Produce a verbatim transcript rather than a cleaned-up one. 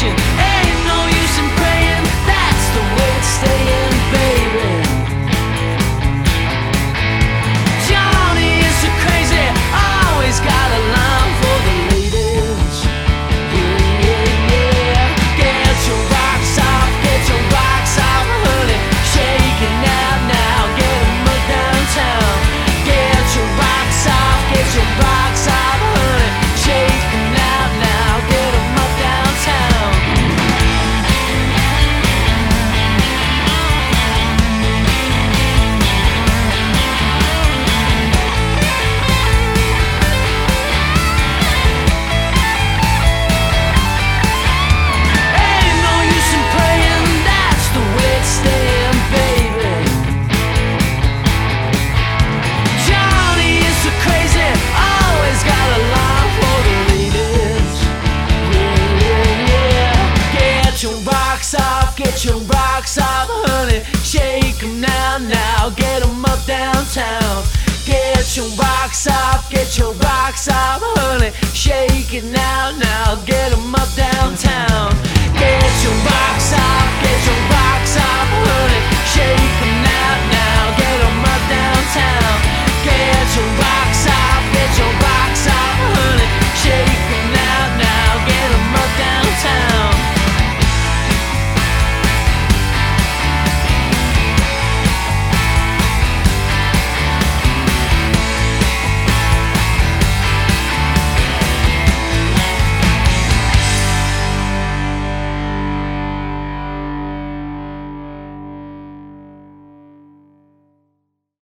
station. Ain't no use in praying, that's the way it's staying, baby. Johnny is so crazy, always got a line for the ladies. Yeah, yeah, yeah. Get your rocks off, get your rocks off, honey. Shake it now, now, get 'em up downtown. Get your rocks off, get your rocks off, honey. Shake it now, now, get 'em up downtown. Ain't no use in praying, that's the way it's staying, baby. Johnny is so crazy, always got a line for the ladies. Yeah, yeah, yeah. Get your rocks off, get your rocks off, honey. Shake 'em now, now, get 'em up downtown. Get your rocks off, get your rocks off, honey. Shake it now, now, get 'em up downtown.